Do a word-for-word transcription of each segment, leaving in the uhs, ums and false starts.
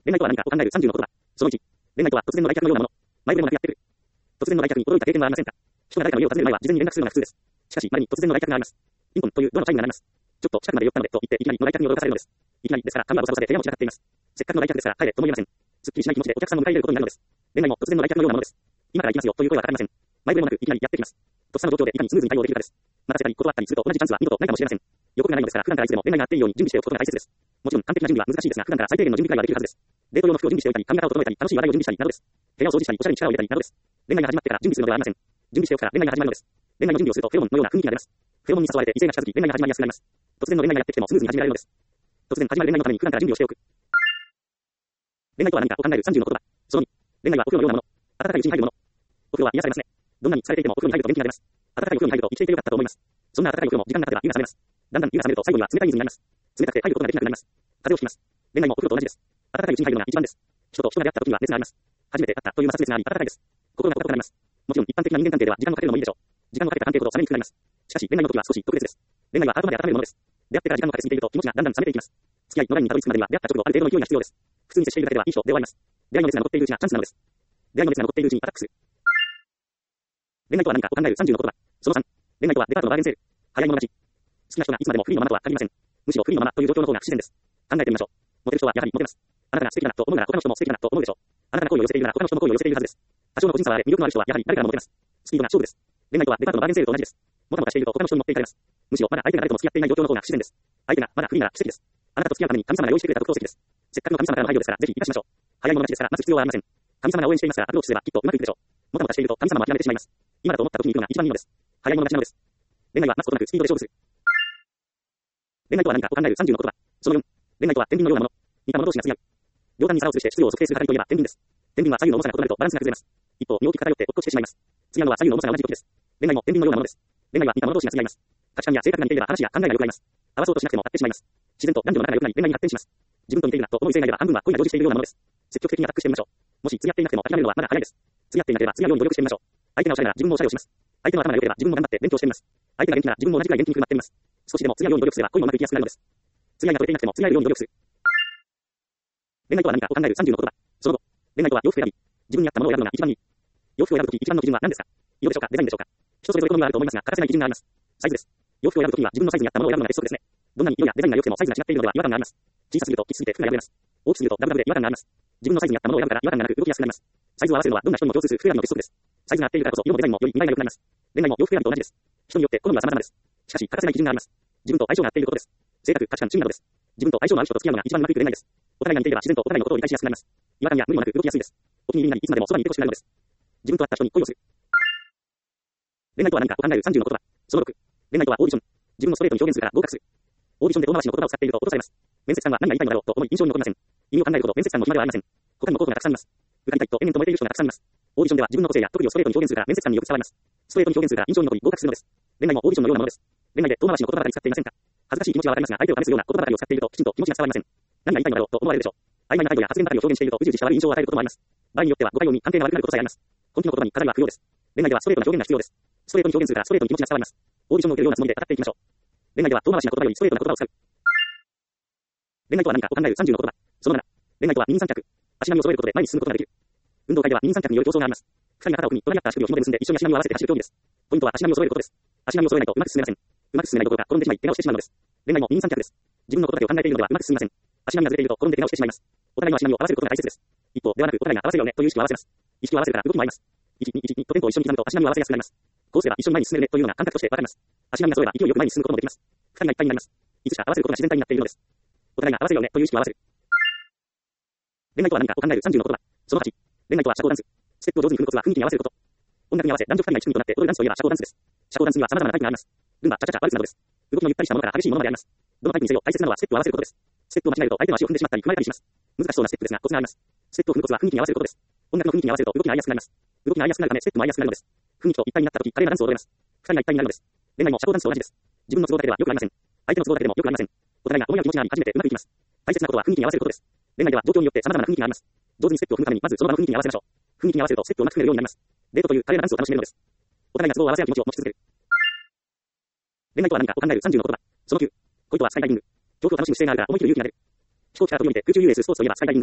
恋愛とは何かを考えるさんじゅうの言葉。そのいち。恋愛とは突然の来客のようなもの。前触れもなくやってくる。突然の来客に驚いた経験はありませんか？人が誰かの家を訪ねる前は事前に連絡するのが普通です。しかし、稀に突然の来客があります。ピンポンというドアのチャイムが鳴ります。ちょっと近くまで寄ったのでと言っていきなりの来客に驚かされるのです。いきなりですから髪はボサボサで部屋も散らかっています。せっかくの来客ですから帰れとも言えません。すっきりしない気持ちでお客さんも迎え入れることになるのです。恋愛も突然の来客のようなものです。今から行きますよという声はかかりません。前触れもなくいきなりやってきます。とっさの状況でいかにスムーズに対応できるかです。待たせたり断ったりすると同じチャンスは二度とないかもしれません。予告がないのですから普段からいつでも恋愛があっていいように準備しておくことが大切です。もちろん完璧な準備は難しいですが普段から最低限の準備くらいはできるはずです。デート用の服を準備しておいたり髪型を整えたり楽しい話題を準備したりなどです。部屋を掃除したりおしゃれに力を入れたりなどです。恋愛が始まってから準備するのではありません。準備しておくから恋愛が始まるのです。恋愛の準備をするとフェロモンのような雰囲気が出ます。フェロモンに誘われて異性が近づき恋愛が始まりやすくなります。突然の恋愛がやってきてもスムーズに始められるのです。突然始まる恋愛のために普段から準備をしておく。恋愛とは何かを考えるさんじゅうの言葉。そのに。恋愛はお風呂のようなもの。温かいうちに入るもの。お風呂は癒されますね。どんなに疲れていてもお風呂に入ると元気が出ます。温かいお風呂に入ると生きていてよかったと思います。そんな温かいお風呂も時間が経てば湯が冷めます。だんだん湯が冷めると最後には冷たい水になります。冷たくて入ることができなくなります。風邪をひきます。恋愛もお風呂と同じです。温かいうちに入るのが一番です。人と人が出会った時には熱があります。初めて会ったという摩擦熱があり温かいです。心がポカポカになります。もちろん一般的な人間関係では時間をかけるのもいいでしょう。時間をかけた関係ほど冷めにくくなります。しかし恋愛の時は少し特別です。恋愛はハートまで温めるものです。出会ってから時間をかけすぎていると気持ちがだんだん冷めていきます。付き合いのラインにたどり着くまでには出会った直後ある程度の勢いが必要です。普通に接しているだけではいい人で終わります。出会いの熱が残っているうちがチャンスなのです。出会いの熱が残っているうちにアタックする。恋愛とは何かを考えるさんじゅうの言葉。そのさん。恋愛とはデパートのバーゲンセール。早い者勝ち。好きな人がいつまでもフリーのままとは限りません。むしろフリーのままという状況の方が不自然です。考えてみましょう。モテる人はやはりモテます。あなたが素敵だなと思うなら他の人も素敵だなと思うでしょう。あなたが好意を寄せているなら他の人も好意を寄せているはずです。多少の個人差はあれ魅力のある人はやはり誰からもモテます。スピードが勝負です。恋愛とはデパートのバーゲンセールと同じです。もたもたしていると他の人に持っていかれます。むしろまだ相手が誰とも付き合っていない状況の方が不自然です。相手がまだフリーなら奇跡です。あなたと付き合うために神様が用意してくれた特等席です。せっかくの神様からの配慮ですからぜひ生かしましょう。早い者勝ちですから待つ必要はありません。神様が応援していますからアプローチすればきっとうまくいくでしょう。もたもたしていると神様も諦めてしまいます。今だと思った時に行くのが一番いいのです。早い者勝ちなのです。恋愛は待つことなくスピードで勝負する。恋愛とは何かを考えるさんじゅうの言葉。そのよん。恋愛とは天秤のようなもの。似た者同士が付き合う。両端に皿を吊るして質量を測定する係といえば天秤です。天秤は左右の重さが異なるとバランスが崩れます。一方、大きく偏って落っこちてしまいます。次のは左右の重さが同じ時です。恋愛も天秤のようなものです。恋愛は似た者同士が付き合います。価値観や性格が似ていれば話や考えが良くなります。合わそうとしなくても合ってしまいます。自然と男女の仲が良くなり恋愛に発展します。自分と似ているなと思う異性がいれば半分は恋が同時しているようなものです。積極的にアタックしてみましょう。もし付き合っていなくても諦めるのはまだ早いです。付き合っていなければ付き合うように努力してみましょう。相手がおしゃれなら自分もおしゃれをします。相手の頭が良ければ自分も頑張って勉強してみます。相手が元気なら自分も同じくらい元気になってみます。少しでも付き合うように努力すれば恋もうまくいきやすくなるのです。付き合いが取れていなくても付き合えるように努力する。恋愛とは何かを考えるさんじゅうの言葉。その後、恋愛とは洋服選び。自分に合ったものを選ぶのが一番いい。洋服を選ぶとき一番の基準は何ですか？色でしょうか？デザインでしょうか？人それぞれ好みはあると思いますが、欠かせない基準があります。サイズです。洋服を選ぶときには自分のサイズに合ったものを選ぶのが鉄則ですね。どんなに色やデザインが良くてもサイズが違っているのでは違和感があります。小さすぎるときつすぎて服が破れます。大きすぎるとダブダブで違和感があります。自分のサイズに合ったものを選ぶから違和感がなく動きやすくなります。サイズを合わせるのはどんな人にも共通する服選びの鉄則です。サイズが合っているからこそ色もデザインもより見栄えが良くなります。恋愛も洋服選びと同じです。人によって好みは様々です。しかし欠かせない基準があります。自分と相性が合っていることです。性格、価値観、趣味などです。自分と相性の合う人と付き合うのが一番うまくいく恋愛です。お互いが似ていれば自然とお互いのことを理解しやすくなります。違和感や無理もなく動きやすいです。お気に入りになりいつまでもそばにいてほしくなるのです。自分と合った人に恋をする。恋愛とは何かを考えるさんじゅうの言葉。そのろく。恋愛とはオーディション。自分をストレートに表現するから合格する。オーディションで遠回しの言葉を使っていると落とされます。面接官は何が言いたいのだろうと思い印象に残りません。意味を考えるほど面接官の暇ではありません。他にも候補がたくさんいます。受かりたいと延々と燃えている人がたくさんいます。オーディションでは自分の個性や特技をストレートに表現するから面接官によく伝わります。ストレートに表現するから印象に残り合格するのです。恋愛もオーディションのようなものです。恋愛で遠回しの言葉ばかり使っていませんか？恥ずかしい気持ちはわかりますが相手を試すような言葉ばかりを使っているときちんと気持ちが伝わりません。何が言いたいのだろうと思われるでしょう。曖昧な態度や発言ばかりを表現しているとうじうじした悪い印象を与えることもあります。場合によっては誤解を生み関係が悪くなることさえあります。根気の言葉に飾りは不要です。恋愛ではストレートな表現が必要です。ストレートに表現するからストレートに気持ちが伝わります。オーディションを受けるようなつもりで語っていきましょう。恋愛では遠回しな言葉よりストレートな言葉を使う。恋愛とは何かを考えるさんじゅうの言葉。そのなな。恋愛とは二人三脚。足並みを揃えることで前に進むことができる。運動会では二人三脚による競争があります。二人が肩を組み、隣り合った足首を紐で結んで一緒に足並みを合わせて走る競技です。ポイントは足並みを揃えることです。足並みを揃えないとうまく進めません。うまく進めないどころか転んでしまい怪我をしてしまうのです。恋愛も二人三脚です。自分のことだけを考えているのではうまく進みません。足並みがずれていると転んで怪我をしてしまいます。お互いの足並みを合わせることが大切です。一方ではなくお互いが合わせるよねという意識を合わせます。意識を合わせるから動きも合います。いち、に、いち、にとテンポを一緒に刻むと足並みを合わせやすくなります。こうすれば一緒に前に進めるねというのが感覚としてわかります。足並みが揃えば勢いよく前に進むこともできます。二人が一体になります。いつしか合わせることが自然体になっているのです。お互いが合わせるよねという意識を合わせる。恋愛とは何かを考えるさんじゅうの言葉。そのはち。恋愛とは社交ダンス。ステップを上手に踏むコツは雰囲気に合わせること。音楽に合わせ男女二人が一組となって踊るダンスといえば社交ダンスです。社交ダンスには様々なタイプがあります。ルンバ、チャチャチャ、ワルツなどです。動きのゆったりしたものから激しいものまであります。どのタイプにせよ大切なのはステップを合わせることです。ステップを間違えると相手の足を踏んでしまったり踏まれたりします。難しそうなステップですがコツがあります。ステップを踏むコツは雰囲気に合わせることです。音楽の雰囲気に合わせると動きが合いやすくなります。動きが合いやすくなるためステップも合いやすくなるのです。雰囲気と一体になった時華麗なダンスを踊れます。二人が一体になるのです。恋愛も社交ダンスと同じです。自分の都合だけでは良くありません。相手の都合だけでも良くありません。お互いが思い合う気持ちがあり初めてうまくいきます。大切なことは雰囲気に合わせることです。恋愛では状況によって様々な雰囲気があります。上手にステップを踏むためにまずその場の雰囲気に合わせましょう。雰囲気に合わせるとステップをうまく踏めるようになります。デートという華麗なダンスを楽しめるのです。お互いが都合を合わせ合う気持ちを持ち続ける。恋愛とは何かを考えるさんじゅうの言葉。そのきゅう。恋とはスカイダイビング。恐怖を楽しむ姿勢があるから思い切る勇気が出る。飛行機から飛び降りて空中遊泳するスポーツといえばスカイダイビングです。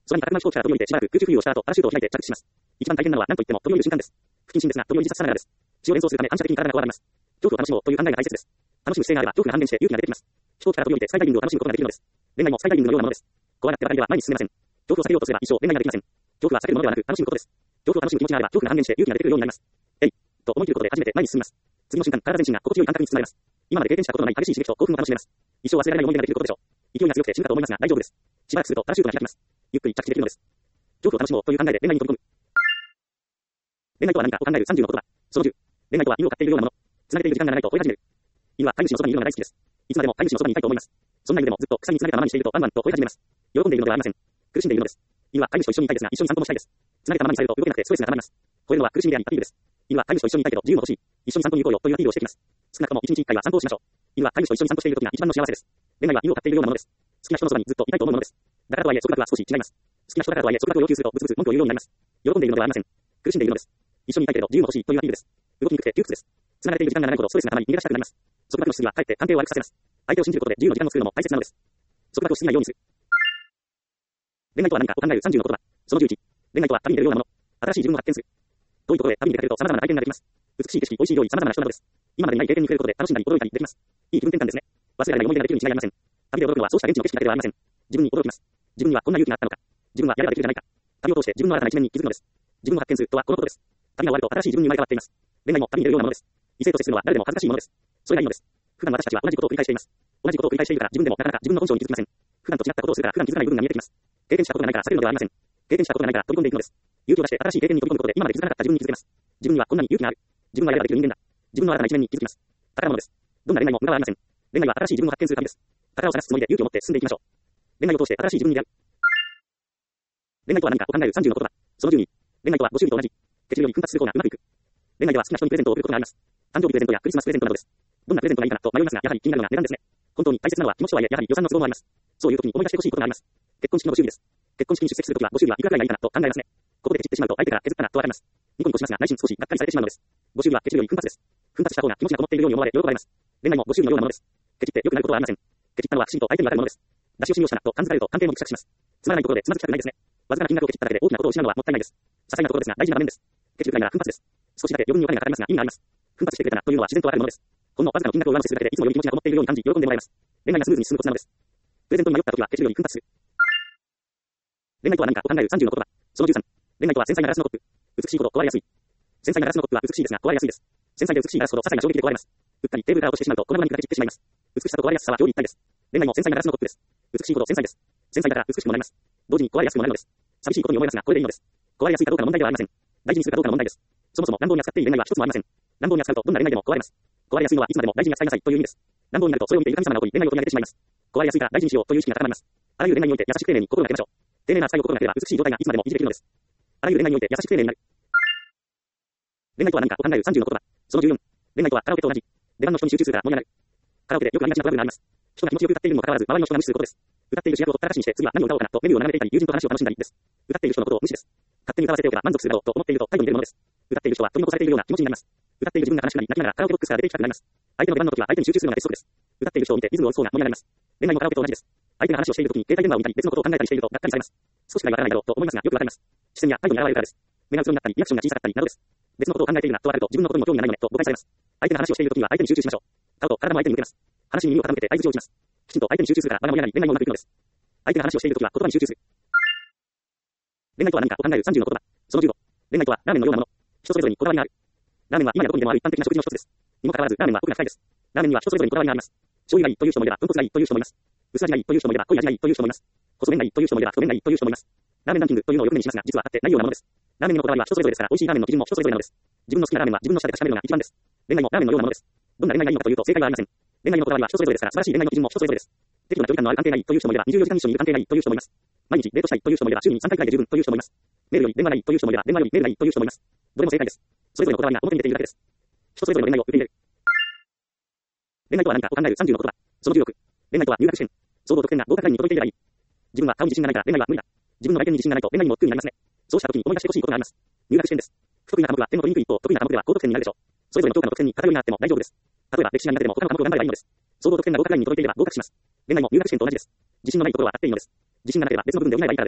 空に高く舞う飛行機から飛び降りてしばらく空中浮遊をした後、パラシュートを開いて着地します。一番大変なのは何といっても飛び降りる瞬間です。不謹慎ですが、飛び降り自殺さながらです。血を連想するため反射的に体がこわばります。恐怖を楽しもうという考えが大切です。楽しむ姿勢があれば恐怖が半減して勇気が出てきます。飛行機から飛び降りてスカイダイビングを楽しむことができるのです。恋愛もスカイダイビングのようなものです。怖がってばかりでは前に進めません。恐怖を避けようとすれば一生恋愛ができません。恐怖は避けるものではなく楽しむことです。恐怖を楽しむ気持ちがあれば恐怖が半減して勇気が出てくるようになります。えいと思い切ることで初めて前に進みます。次の瞬間、体全身が心地よい感覚に包まれます。今まで経験したことのない激しい刺激と興奮を楽しめます。一生忘れられない思い出ができることでしょう。勢いが強くて死ぬかと思いますが大丈夫です。しばらくするとパラシュートが開きます。ゆっくり着地できるのです。恐怖を楽しもうという考えで恋愛に飛び込む。恋愛とは何かを考えるさんじゅうの言葉。そのじゅう。恋愛とは犬を飼っているようなもの。繋げている時間が長いと追い始める。犬は飼い主のそばにいるのが大好きです。いつまでも飼い主のそばにいたいと思います。そんな犬でもずっと草に繋げたままにしているとワンワンと追い始めます。喜んでいるのではありません。苦しんでいるのです。犬は飼い主と一緒にいたいですが一緒に散歩もしたいです。繋げたままにされると動けなくてストレスが溜まります。吠えるのは苦しみでありアピールです。犬は飼い主と一緒にいたいけど自由も欲しい。一緒に散歩に行こうよというアピールをしてきます。少なくとも一日一回は散歩をしましょう。犬は飼い主と一緒に散歩している時が一番の幸せです。恋愛は犬を飼っているようなものです。好きな人のそばにずっといたいと思うものです。だからとはいえ束縛は少し違います。好きな人だからとはいえ束縛を要求するとブツブツ文句を言うようになります。喜んでいるのではありません。苦しんでいるのです。一緒にいたいけれど自由も欲しいというアピールです。動きにくくて窮屈です。繋がれている時間が長いほどストレスが溜まり逃げ出したくなります。束縛の質疑はかえって関係を悪くさせます。相手を信じることで自由の時間を作るのも大切なのです。束縛をしすぎないようにする。恋愛とは何かを考えるさんじゅうの言葉。そのじゅういち。恋愛とは旅に出るようなもの。新しい自分を発見する。遠いところへ旅に出かけると様々な体験ができます。美しい景色、美味しい料理、様々な人などです。今までにない経験に触れることで楽しんだり驚いたりできます。いい気分転換ですね。忘れられない思い出ができるに違いありません。旅で驚くのはそうした現地の景色だけではありません。自分に驚きます。自分にはこんな勇気があったのか。自分はやればできるじゃないか。旅を通して自分の新たな一面に気づくのです。自分を発見するとはこのことです。旅が終わると新しい自分に生まれ変わっています。恋愛も旅に出るようなものです。異性と接するのは誰でも恥ずかしいものです。それがいいのです。普段私たちは同じことを繰り返しています。同じことを繰り返しているから自分でもなかなか自分の本性に気づきません。普段と違ったことをするから普段気づかない部分が見えてきます。経験したことがないから避けるのではありません。経験したことがないから飛び込んでいくのです。勇気を出して新しい経験に飛び込むことで今まで気づかなかった自分に気づけます。自分にはこんなに勇気がある。自分はやればできる人間だ。自分の新たな一面に気づきます。宝物です。どんな恋愛も無駄はありません。恋愛は新しい自分を発見する旅です。宝を探すつもりで勇気を持って進んでいきましょう。恋愛を通して新しい自分に出会う。恋愛とは何かを考えるさんじゅうの言葉。そのじゅうに。恋愛とはご祝儀と同じ。血流より奮発する方がうまくいく。恋愛では好きな人にプレゼントを送ることがあります。誕生日プレゼントやクリスマスプレゼントなどです。どんなプレゼントがいいかなと迷いますが、やはり気になるのが値段ですね。本当に大切なのは気持ちとはいえ、やはり予算の都合もあります。そういう時に思い出してほしいことがあります。結婚式のご祝儀です。結婚式に出席するときはご祝儀はいくらぐらいがいいかなと考えますね。ここでケチってしまうと相手から削ったなとわかります。ニコニコしますが内心少しがっかりされてしまうのです。ご祝儀はケチるより奮発です。奮発した方が気持ちがこもっているように思われ喜ばれます。恋愛もご祝儀のようなものです。ケチって良くなることはありません。ケチったのはきちんと相手に分かるものです。出し惜しみをしたなと感づかれると関係もぎくしゃくします。つまらないところでつまずきたくないですね。わずかな金額をケチっただけで大きなことを失うのはもったいないです。些細なところですが大事な場面です。ケチるくらいなら奮発です。少しだけ余分にお金がかかりますが意味があります。奮発してくれたなというのは自然とあるものです。ほんのわずかな金額を上乗せするだけでいつもより気持ちがこもっているように感じ喜んでもらえます。恋愛がスムーズに進むコツなのです。プレゼントに迷った時はケチるより奮発する。恋愛とは何かを考えるさんじゅうの言葉。そのじゅうさん。恋愛とは繊細なガラスのコップ。美しいほど壊れやすい。繊細なガラスのコップは美しいですが壊れやすいです。繊細で美しいガラスほど些細な衝撃で壊れます。うっかりテーブルから落としてしまうと粉々に砕け散ってしまいます。美しさと壊れやすさは表裏一体です。恋愛も繊細なガラスのコップです。美しいほど繊細です。繊細だから美しくもなります。同時に壊れやすくもなるのです。寂しいことに思いますがこれでいいのです。壊れやすいかどうかの問題ではありません。大事にするかどうかの問題です。そもそも乱暴に扱っていい恋愛は一つもありません。乱暴に扱うとどんな恋愛でも壊れます。壊れやすいのはいつまでも大事に扱いなさいという意味です。乱暴になるとそれを見ている神様が怒り恋愛を取り上げてしまいます。壊れやすいから大事にしようという意識が高まります。あらゆる恋愛において優しく丁寧に心がけましょう。丁寧な扱いを心がければ美しい状態がいつまでも維持できるのです。あらゆる恋愛において優しく丁寧になる。恋愛とは何かを考えるさんじゅうの言葉。そのじゅうよん。恋愛とはカラオケと同じ。出番の人に集中するから盛り上がる。カラオケでよくありがちなトラブルがあります。人が気持ちよく歌っているにもかかわらず周りの人が無視することです。歌っている主役をほったらかしにして次は何を歌おうかなとメニューを眺めていたり友人と話を楽しんだりです。歌っている人のことを無視です。勝手に歌わせておけば満足するだろうと思っていると態度に出るものです。歌っている人は取り残されているような気持ちになります。歌っている自分が悲しくなり泣きながらカラオケボックスから出てきたくなります。相手の出番の時は相手に集中するのが鉄則です。歌っている人を見てリズムを打つ方が盛り上がります。恋愛もカラオケと同じです。相手が話をしている時に携帯電話を見たり別のことを考えたりしているとがっかりされます。少しくらいわからないだろうと思いますがよくわかります。視線や態度に現れるからです。目がうつろになったりリアクションが小さかったりなどです。別のことを考えているなとわかると自分のことにも興味がないよねと誤解されます。相手が話をしている時には相手に集中しましょう。顔と体も相手に向けます。話に耳を傾けて相槌を打ちます。きちんと相手に集中するから場が盛り上がり恋愛もうまくいくのです。相手が話をしている時は言葉に集中する。恋愛とは何かを考えるさんじゅうの言葉。そのじゅうご。恋愛とはラーメンのようなもの。人それぞれにこだわりがある。ラーメンは今やどこにでもある一般的な食事の一つです。にもかかわらずラーメンは奥が深いです。ラーメンには人それぞれにこだわりがあります。醤油がいいという人もいれば豚骨がいいという人もいます。薄味がいいという人もいれば濃い味がいいという人もいます。細麺がいいという人もいれば太麺がいいという人もいます。ラーメンランキングというのをよく目にしますが実はあってないようなものです。ラーメンのこだわりは人それぞれですから美味しいラーメンの基準も人それぞれなのです。自分の好きなラーメンは自分の舌で確かめるのが一番です。恋愛もラーメンのようなものです。どんな恋愛がいいのかというと正解はありません。恋愛のこだわりは人それぞれですから素晴らしい恋愛の基準も人それぞれです。適度な距離感のある関係がいいという人もいればにじゅうよじかん一緒にいる関係がいいという人もいます。毎日デートしたいという人もいれば週にさんかいくらいで十分という人もいます。メールより電話がいいという人もいれば電話よりメールがいいという人もいます。どれも正解です。それぞれのこだわりが表に出ているだけです。人それぞれの恋愛を受け入れる。恋愛とは何かを考えるさんじゅうの言葉。そのじゅうろく。恋愛とは入学試験。総合得点が合格ラインに届いていればいい。自分は顔に自信がないから恋愛は無理だ。自分の相手に自信がないと恋愛にも得意になりますね。そうした時に思い出してほしいことがあります。入学試験です。不得意な科目は点の取りにくい一方、得意な科目では高得点になるでしょう。それぞれの教科の得点に偏りがあっても大丈夫です。例えば歴史が苦手でも他の科目を頑張ればいいのです。総合得点が合格ラインに届いていれば合格します。恋愛も入学試験と同じです。自信のないところは当たっていいのです。自信がなければ別の部分で補えばいいからです。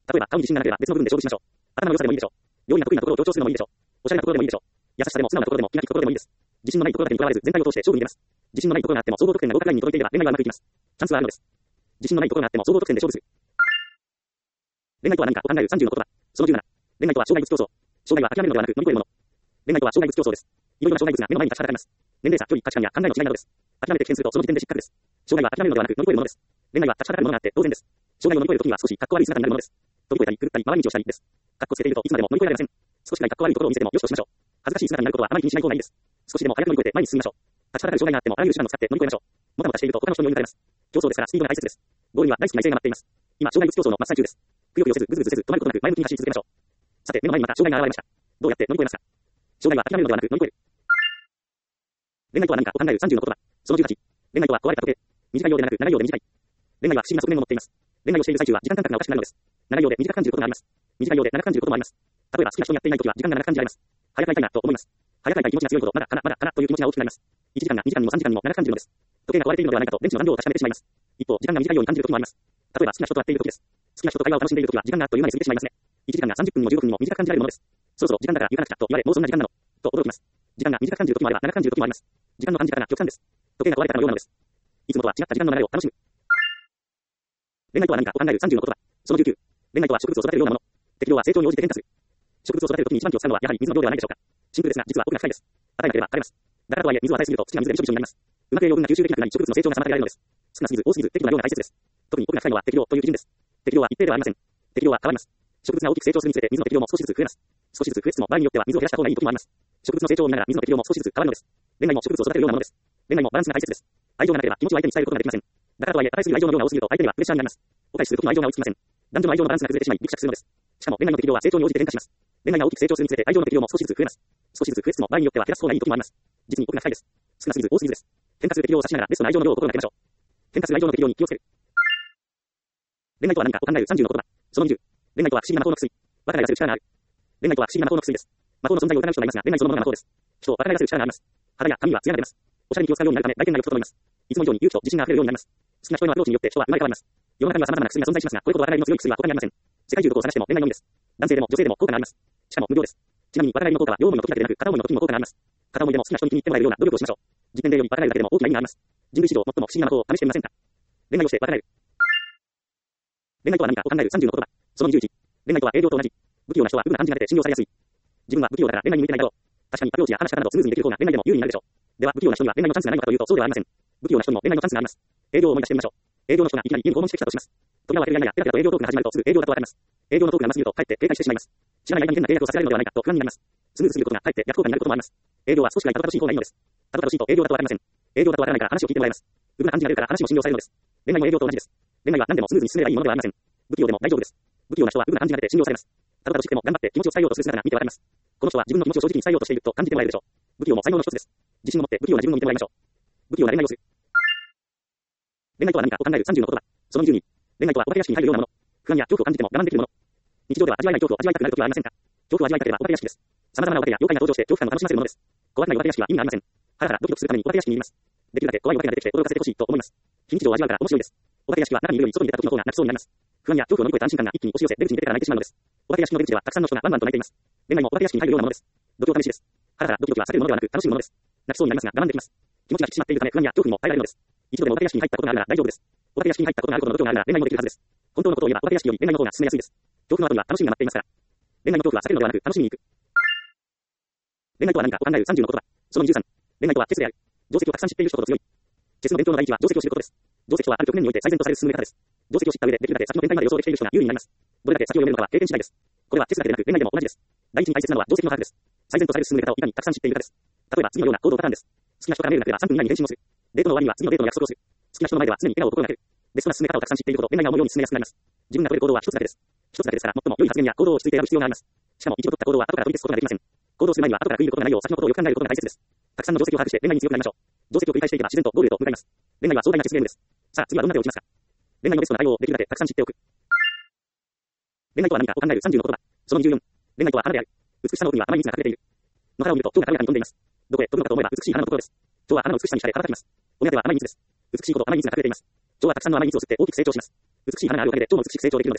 例えば、顔に自信がなければ別の部分で勝負しましょう。頭の良さでもいいでしょう。料理が得意なところを強調するのもいいでしょう。おしゃれなところでもいいでしょう。優しさでも素直なところでも気が利くところでもいいです。自信のないところだけにとらわれず、全体を通して勝負に出ます。自信のないところがあっても総合得点が合格ラインに届いていれば恋愛はうまくいきます。チャンスはあるのです。自信のないところがあっても総合得点で勝負する。恋愛とは何かを考えるさんじゅうの言葉。そのじゅうなな。恋愛とは障害物競争。障害は諦めるのではなく乗り越えるもの。恋愛とは障害物競争です。いろいろな障害物が目の前に立ちはだかります。年齢差、距離、価値観や考えの違いなどです。諦めて棄権するとその時点で失格です。障害は諦めるのではなく乗り越えるものです。恋愛は立ちはだかるものがあって当然です。障害を乗り越えるときには少しかっこ悪い姿になるものです。飛び越えたり狂ったり回り道をしたりです。かっこつけているといつまでも乗り越えられません。少しくらいかっこ悪いところを見せてもよしとしましょう。恥ずかしい姿になることはあまり気にしない方がいいです。少しでも早く乗り越えて前に進みましょう。立ちはだかる障害があってもあらゆる手段を使って乗り越えましょう。もたもたしていると他の人に追い抜かれます。競争ですからスピードが大切です。ゴールには大好きな異性が待っています。今、障害物競争の真っ最中です。くよくよせず、ぐずぐずせず、止まることなく前向きに走り続けましょう。さて、目の前にまた障害が現れました。どうやって乗り越えますか？障害は諦めるのではなく乗り越える。恋愛とは何かを考えるさんじゅうの言葉。そのじゅうはち。恋愛とは壊れた時計。短いようでなく長いようで短い。恋愛は不思議な側面を持っています。恋愛をしている最中は時間感覚がおかしくなるのです。長いようで短く感じることもあります。短いようで長く感じることもあります。例えば好きな人にやっていない時は時間が長く感じられます。早く会いたいなと思います。早く会いたい気持ちが強いほどまだかなまだかなという気持ちが大きくなります。いちじかんがにじかんにもさんじかんにも長く感じるのです。時計が壊れているのではないかと電池の残量を確かめてしまいます。一方、時間が短いように感じる時もあります。例えば好きな人と会っている時です。好きな人と会話を楽しんでいる時は時間があっという間に過ぎてしまいますね。いちじかんがさんじゅっぷんにもじゅうごふんにも短く感じられるものです。そろそろ時間だから行かなくちゃと言われ、もうそんな時間なのと驚きます。時間が短く感じる時もあれば長く感じる時もあります。時間の感じ方が極端です。時計が壊れたかのようなのです。いつもとは違った時間の流れを楽しむ。恋愛とは何かを考えるさんじゅうの言葉。そのじゅうきゅう。恋愛とは植物を育てるようなもの。適量は成長に応じて変化する。植物を育てるときに一番気を使うのはやはり水の量ではないでしょうか。シンプルですが実は奥が深いです。与えなければ枯れます。だからとはいえ水を与えすぎると土が水でびしょびしょになります。うまく栄養分が吸収できなくなり植物の成長が妨げられるのです。少なすぎず多すぎず適度な量が大切です。特に奥が深いのは適量という基準です。適量は一定ではありません。適量は変わります。植物が大きく成長するにつれて水の適量も少しずつ増えます。少しずつ増えつつも場合によっては水を減らした方がいい時もあります。植物の成長を見ながら水の適量も少しずつ変わるのです。恋愛も植物を育てるようなものです。恋愛もバランスが大切です。愛情がなければ気持ちを相手に伝えることができません。だからとはいえ与えすぎる愛情の量が多すぎると相手にはプレッシャーになります。お返しするときの愛情が追いつきません。男女の愛情のバランスが崩れてしまいギクシャクするのです。しかも恋愛の適量は成長に応じて変化します。恋愛が大きく成長するにつれて愛情の適量も少しずつ増えます。少しずつ増えつつも場合によっては減らす方がいい時もあります。実に奥が深いです。少なすぎず多すぎずです。変化する適量を差しながらベストな愛情の量を心がけましょう。変化する愛情の適量に気をつける。恋愛とは何かを考えるさんじゅうの言葉。そのにじゅう。恋愛とは不思議な魔法の薬。若返らせる力がある。恋愛とは不思議な魔法の薬です。魔法の存在を疑う人がいますが、恋愛そのものが魔法です。人を若返らせる力があります。肌や髪には艶が出ます。おしゃれに気を使うようになるため外見が良く整います。いつも以上に勇気と自信が溢れるようになります。好きな人へのアプローチによって人は生まれ変わります。世の中には様々な薬が存在しますが、これほど若返りの強い薬は他にありません。世界中どこを探しても恋愛のみです。男性でも女性でも効果があります。しかも無料です。ちなみに若返りの効果は両思いの時だけでなく片思いの時にも効果があります。片思いでも好きな人に気に入ってもらえるような努力をしましょう。実験でより若返るだけでも大きな意味があります。人類史上最も不思議な魔法を試してみませんか？恋愛をして若返る。恋愛とは何かを考えるさんじゅうの言葉。そのにじゅういち。恋愛とは営業と同じ。不器用な人は無な感じが出て信用されやすい。自分は不器用だから恋愛に向いてないだろう。確かにアプローチや話し方などスムーズにできる方が恋愛でも有利になるでしょう。では不器用な人には恋愛のチャンスがないのかというとそうではありません。不器用な人にも恋愛のチャンスがあります。営業を思い出してみましょう。営業の人がいきなり家に訪問してきたとします。扉を開けるや否やペラペラと営業トークが始まるとすぐ営業だとわかります。営業のトークが長すぎるとかえって警戒してしまいます。知らない間に変な契約をさせられるのではないかと不安になります。スムーズすぎることがかえって逆効果になることもあります。営業は少しぐらいたどたどしい方がいいのです。たどたどしいと営業だとわかりません。営業だとわからないから話を聞いてもらいます。うぶな感じが出るから話も信用されるのです。恋愛も営業と同じです。恋愛は何でもスムーズに進めればいいものではありません。不器用でも大丈夫です。不器用な人はうぶな感じが出て信用されます。たどたどしくても頑張って気持ちを伝えようとする姿が見てわかります。この人は自分の気持ちを正直に伝えようとしていると感じてもらえるでしょう。不器用も才能の一つです。自信を持って不器用な自分を見てもらいましょう。不器用な恋愛をする。恋愛とは何かを考えるさんじゅうの言葉。そのにじゅうに。恋愛とはお化け屋敷に入るようなもの。不安や恐怖を感じても我慢できるもの。日常では味わえない恐怖を味わいたくなる時はありませんか？恐怖を味わいたければお化け屋敷です。様々なお化けや妖怪が登場して恐怖感を楽しませるものです。怖くないお化け屋敷は意味がありません。ハラハラドキドキするためにお化け屋敷にいます。できるだけ怖いお化けが出てきて驚かせてほしいと思います。非日常を味わうから面白いです。お化け屋敷は中にいるより外に出た時の方が泣きそうになります。不安や恐怖を乗り越えた安心感が一気に押し寄せ出口に出てから泣いてしまうのです。お化け屋敷の出口ではたくさんの人がワンワンと泣いています。恋愛もお化け屋敷に入るようなものです。度胸試しです。ハラハラドキドキは避けるものではなく楽しいものです。泣きそうになりますが我慢できます。気持ちが引き締まっているため不安や恐怖にも耐えられるのです。一度でもお化け屋敷に入ったことがあるなら大丈夫です。お化け屋敷に入ったことがあることの度胸があるなら恋愛もできるはずです。本当のことを言えばお化け屋敷より恋愛の方が進めやすいです。恐怖の後には楽しみが待っていますから。恋愛の恐怖は避けるのではなく楽しみに行く。恋愛とは何かを考えるさんじゅうの言葉。そのにじゅうさん。恋愛とはチェスである。定石をたくさん知っている人ほど強い。チェスの勉強の第一は定石を知ることです。定石とはある局面において最善とされる優れ方です。定石を知った上でできるだけ先の展開まで予想できている人が有利になります。どれだけ先を読めるのかは経験次第です。これはチェスだけでなく恋愛でも同じです。第一に大切なのは定石の把握です。最善とされる優れ方をいかにたくさん知っているかです。例えば次のような行動パターンです。好きな人からメールが来ればさんぷん以内に返信をする。デートの終わりには次のデートの約束をする。好きな人の前では常に笑顔を心がける。ベストな進め方をたくさん知っているほど恋愛が思うように進めやすくなります。自分が取る行動は一つだけです。一つだけですから最も良い発言や行動を落ち着いて選ぶ必要があります。しかも一度取った行動は後から取り消すことができません。行動する前には後から悔いることがないよう先のことをよく考えることが大切です。たくさんの定石を把握して恋愛に強くなりましょう。定石を繰り返していけば自然とゴールへと向かいます。恋愛は壮大なチェスゲームです。さあ次はどんな手を打ちますか？恋愛のベストな対応をできるだけたくさん知っておく。恋愛とは何かを考えるさんじゅうの言葉。そのにじゅうよん。恋愛とは花である。美しさの奥には甘い蜜が隠れている。野原を見ると蝶が軽やかに飛んでいます。どこへ飛ぶのかと思えば美しい花のところです。蝶は花の美しさに惹かれ羽ばたきます。お目当ては甘い蜜です。美しいほど甘い蜜が隠れています。蝶はたくさんの甘い蜜を吸って大きく成長します。美しい花があるおかげで蝶も美しく成長できるのです。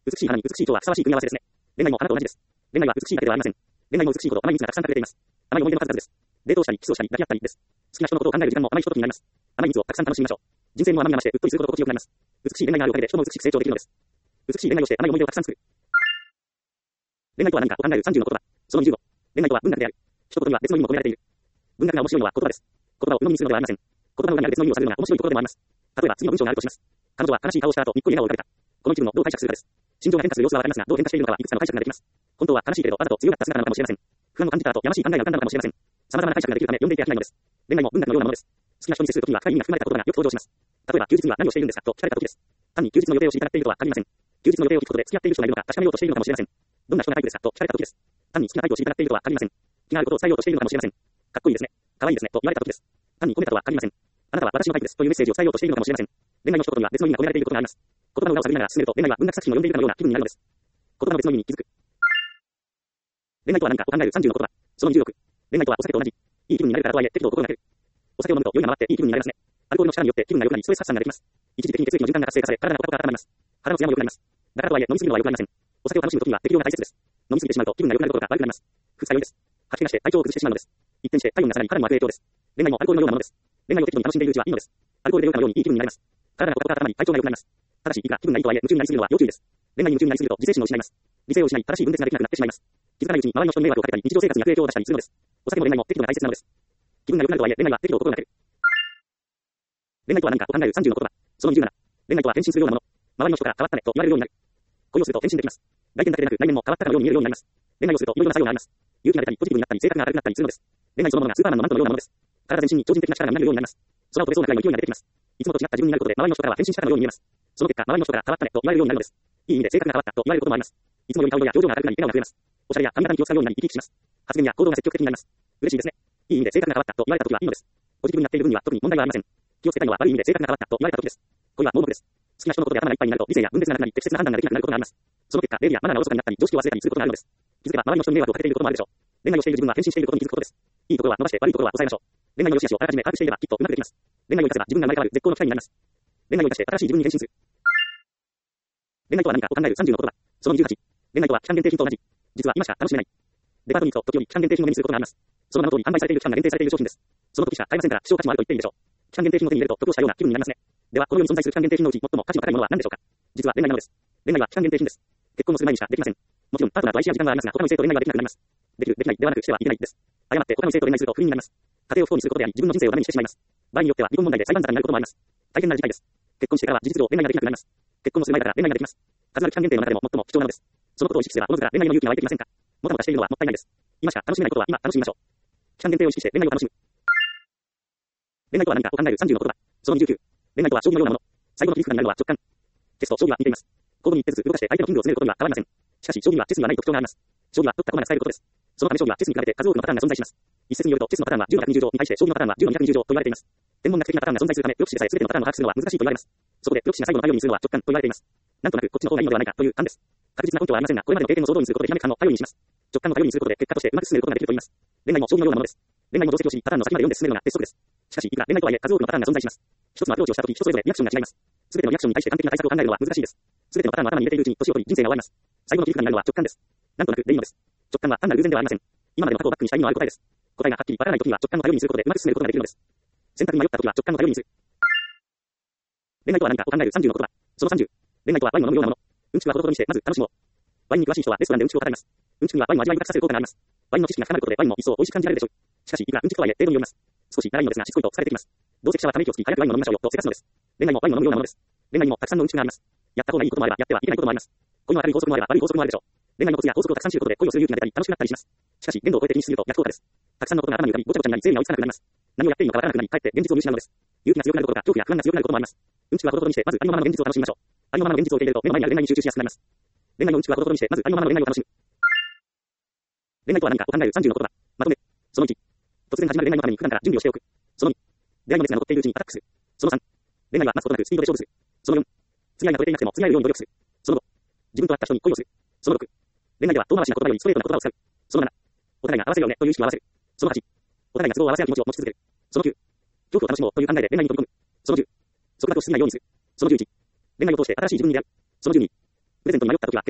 美しい花に美しい蝶はふさわしい組み合わせですね。恋愛も花と同じです。恋愛は美しいだけではありません。恋愛も美しいほど甘い蜜がたくさん隠れています。甘い思い出の数々です。デートをしたり、キスをしたり、抱き合ったりです。好きな人のことを考える時間も甘いひとときになります。甘い蜜をたくさん楽しみましょう。人生も甘みが増して、うっとりするほど心地よくなります。美しい恋愛があるおかげで人も美しく成長できるのです。美しい恋愛をして甘い思い出をたくさん作る。恋愛とは何かを考えるさんじゅうの言葉。そのにじゅうご。恋愛とは文学である。一言には別の意味も込められている。文学が面白いのは言葉です。言葉を鵜呑みにするのではありません。言葉の裏にある別の意味を探るのが面白いところでもあります。例えば次の文章があるとします。彼女は悲しい顔をした後、にっこり笑顔を浮かべた。この一文をどう解釈するかです。心情が変化する様子はわかりますが、どう変化しているのかはいくつかの解釈ができます。本当は悲しいけれど、わざと強かった姿なのかもしれません。不安を感じた後、やましい考えが浮かんだのかもしれません。様々な解釈ができるため、読んでいて飽きないのです。恋愛も文学のようなものです。好きな人に接するときには深い意味が含まれた言葉がよく登場します。例えば、休日には何をしているんですかと聞かれたときです。単に休日の予定を知りたがっているとは限りません。休日の予定を聞くことで付き合っている人がいるのか確かめようとしているのかもしれません。どんな人がタイプですかと聞かれたときです。単に好きなタイプを知りたがっているとは限りません。気が合うことを伝えようとしているのかもしれません。かっこいいですね。可愛いですねと言われたときです。単に褒めたとは限りません。あなたは私のタイプですというメッセージを伝えようとしているのかもしれません。恋愛の一言には別の意味が込められていることがあります。言葉の裏を探りながら進めると、恋愛は文学作品を読んでいるかのような気分になるのです。言葉の別の意味に気づく。恋愛とは何かを考えるさんじゅうの言葉。そのにじゅうろく。恋愛とはお酒と同じ。いい気分になれるからとはいえ、適度を心がける。お酒を飲むと酔いが回っていい気分になれますね。アルコールの力によって気分が良くなり、ストレス発散ができます。一時的に血液の循環が活性化され、体がポカポカ温まります。腹の艶も良くなります。だからとはいえ、飲みすぎるのは良くなりません。お酒を楽しむときには適量が大切です。飲みすぎてしまうと気分が良くなることが悪くなります。二日酔いです。吐き気がして体調を崩してしまうのです。一転して体温が下がり体にも悪影響です。恋愛もアルコールのようなものです。恋愛を適度に楽しんでいるうちはいいのです。アルコールで酔うかのようにいい気分になります。体がポカポカ温まり体調が良くなります。ただし、いくら気分がいいとはいえ、夢中になりすぎるのは要注意です。恋愛に夢中になりすぎると自制心を失います。理性を失い、正しい分別ができなくなってしまいます。気づかないうちに周りの人に迷惑をかけたり、日常生活に悪影響を出したりするのです。お酒も恋愛も適度が大切なのです。気分が良くなるとはいえ、恋愛は適度を心がける。恋愛とは何かを考えるさんじゅうの言葉。そのにじゅうなな。恋愛とは変身するようなもの。周りの人から変わったねと言われるようになる。恋をすると変身できます。外見だけでなく、内面も変わったかのように見えるようになります。恋愛をするといろいろな作用があります。勇気が出たり、ポジティブになったり、性格が明るくなったりするのです。恋愛そのものがスーパーマンのマントのようなものです。体全身に超人的な力が生まれるようになります。空を飛べそうなくらいの勢いが出てきます。いつもと違った自分になることで、周りの人からは変身したかのように見えます。その結果、周りの人から変わったねと言われるようになるのです。いい意味で性格が変わったと言われることもあります。いつもより顔色や表情が明るくなり、笑顔が増えます。おしゃれや髪型に気を使うようになり、生き生きします。発言や行動が積極的になります。嬉しいですね。いい意味で性格が変わったと言われたときはいいのです。ポジティブになっている分には特に問題はありません。気をつけたいのは悪い意味で性格が変わったと言われたときです。これは盲目です。好きな人のことで頭がいっぱいになると理性や分別がなくなり適切な判断ができなくなることがあります。その結果、礼儀やマナーがおろそかになったり、常識を忘れたりすることがあるのです。気づけば周りの人に迷惑をかけていることもあるでしょう。恋愛をしている自分は変身していることに気づくことです。いいところは伸ばして悪いところは抑えましょう。恋愛の良し悪しをあらかじめ把握していればきっとうまくできます。恋愛を生かせば自分が生まれ変わる絶好の機会になります。恋愛を生かして新しい自分に変身する。恋愛とは何かを考えるさんじゅうの言葉。そのにじゅうはち。恋愛とは期間限定品と同じ。実は今しか楽しめない。デパートに行くと時折期間限定品を目にすることがあります。その名の通り販売されている期間が限定されている商品です。その時しか買えませんから希少価値もあると言っていいでしょう。期間限定品を手に入れると得をしたような気分になりますね。ではこの世に存在する期間限定品のうち最も価値の高いものは何でしょうか。実は恋愛なのです。恋愛は期間限定品です。結婚のする前にしかできません。もちろんパートナーと愛し合う時間はありますが、他の異性と恋愛はできなくなります。できる、できないではなくしてはいけないです。誤って他の異性と恋愛すると不倫になります。家庭を不幸にすることであり、自分の人生をダメにしてしまいます。場合によっては離婚問題で裁判沙汰になることもあります。大変な事態です。結婚してからは事実上恋愛ができなくなります。結婚をする前だから恋愛ができます。数ある期間限定の中でも最も貴重なのです。そのことを意識すればおのずから恋愛の勇気が湧いてきませんか。もたもたしているのはもったいないです。今しか楽しめないことは今楽しみましょう。期間限定を意識して恋愛を楽しむ。恋愛とは何かを考えるさんじゅうの言葉。そのにじゅうきゅう。恋愛とは将棋のようなもの。最後の切り札になるのは直感。チェスと将棋は似ています。交互に一手ずつ動かして相手のキングを詰めることには変わりません。しかし将棋はチェスにはない特徴があります。将棋は取った駒が使えることです。そのため将棋はチェスに比べて数多くのパターンが存在します。一説によるとチェスのパターンはじゅうのひゃくにじゅう乗に対して将棋のパターンはじゅうのにひゃくにじゅう乗と言われています。天文学的なパターンが存在するため、プロ棋士でさえ全てのパターンを把握するのは難しいと言われます。そこでプロ棋士が最後の頼りにするのは直感と言われています。なんとなくこっちの方がいいのではないかという案です。確実な根拠はありませんが、これまでの経験を総動員することでひらめく感を頼りにします。直感を頼りにすることで結果としてうまく進めることができると言います。恋愛も将棋のようなものです。恋愛も定石を知り、パターンの先まで読んで進めるのが鉄則です。しかし、いくら恋愛とはいえ数多くのパターンが存在します。一つのアプローチをしたとき、人それぞれリアクションが違います。すべてのリアクションに対して完璧な対策を考えるのは難しいです。すべてのパターンを頭に入れているうちに年を取り人生が終わります。最後の切り札になるのは直感です。なんとなくでいいのです。直感は単なる偶然ではありません。今までの過去をバックにした意味のある答えです。答えがはっきりわからないときには直感を頼りにすることでうまく進めることができるのです。選択に迷ったときは直感を頼りにする。恋愛とは何かを考えるさんじゅうの言葉。そのさんじゅう。恋愛とはワインを飲むようなもの。うんちくはほどほどにしてまず楽しもう。ワインに詳しい人はレストランでうんちくを語ります。うんちくにはワインを味わい深くさせる効果があります。ワインの知識が深まることでワインも一層美味しく感じられるでしょう。しかし、いくらうんちくとはいえ程度によります。少し長いのですがしつこいと疲れてきます。どうせ記者はため息をつき早くワインを飲みましょうよとせかすのです。恋愛もワインを飲むようなものです。恋愛にもたくさんのうんちくがあります。やった方がいいこともあればやってはいけないこともあります。恋の悪い法則もあれば悪い法則もあるでしょう。恋愛のコツや法則をたくさん知ることで恋をする勇気が出たり楽しくなったりします。しかし限度を超えて気にしすぎると逆効果です。たくさんのことが頭に浮かびごちゃごちゃになり整理が追いつかなくなります。何をやっていいのかわからなくなりかえって現実を見失うのです。勇気が強くなることか恐怖や不安が強くなることもあります。うんちくはほどほどにしてまずありのままの現実を楽しみましょう。ありのままの現実を受け入れると目の前にある恋愛に集中しやすくなります。恋愛のうんちくはほどほどにしてまずありのままの恋愛を楽しむ。恋愛とは何かを考えるさんじゅうの言葉。まとめ。そのいち。突然始まる恋愛のために普段から準備をしておく。そのに。出会いの熱が残っているうちにアタックする。そのさん。恋愛は待つことなくスピードで勝負する。そのよん。付き合いが取れていなくても付き合えるように努力する。そのご。自分と合った人に恋をする。そのろく。恋愛では遠回しな言葉よりストレートな言葉を使う。そのなな。お互いが合わせるよねという意識を合わせる。そのはち。お互いが都合を合わせ合う気持ちを持ち続ける。そのきゅう。恐怖を楽しもうという考えで恋愛に飛び込む。そのじゅう。束縛をしすぎないようにする。そのじゅういち。恋愛を通して新しい自分に出会う。そのじゅうに。プレゼントに迷った時は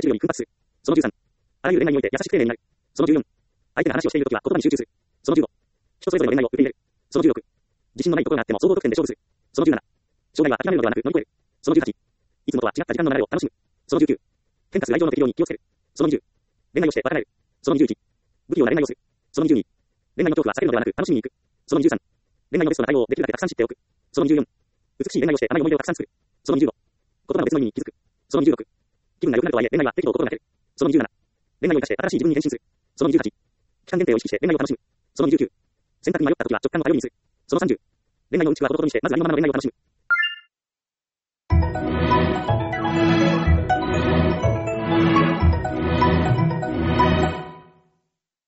あらゆる恋愛において優しく丁寧になる。そのじゅうよん。相手が話をしているときは言葉に集中する。そのじゅうご。人それぞれの恋愛を受け入れる。そのじゅうろく。自信のないところがあっても総合得点で勝負する。そのじゅうなな。将来は諦めるのではなく乗り越える。そのじゅうはち。いつもとは違った時間の流れを楽しむ。そのじゅうきゅう。変化する愛情の適量に気をつける。そのにじゅう。恋愛をして別れる。そのにじゅういち。不器用な恋愛をする。そのにじゅうに。恋愛の恐怖は避けるのではなく楽しみに行く。そのにじゅうさん。恋愛のベストな対応をできるだけたくさん知っておく。そのにじゅうよん。美しい恋愛をして甘い思い出をたくさん作る。そのにじゅうご。言葉の別の意味に気づく。そのにじゅうろく。気分が良くなるとはいえ恋愛は適度を心がける。そのにじゅうなな。恋愛を生かして新しい自分に変身する。そのにじゅうはち。期間限定を意識して恋愛を楽しむ。そのにじゅうきゅう。選択に迷ったときは直感の頼りにする。そのさんじゅう。恋愛のうんちくはほどほどにしてまずありのままの恋愛を楽しむ。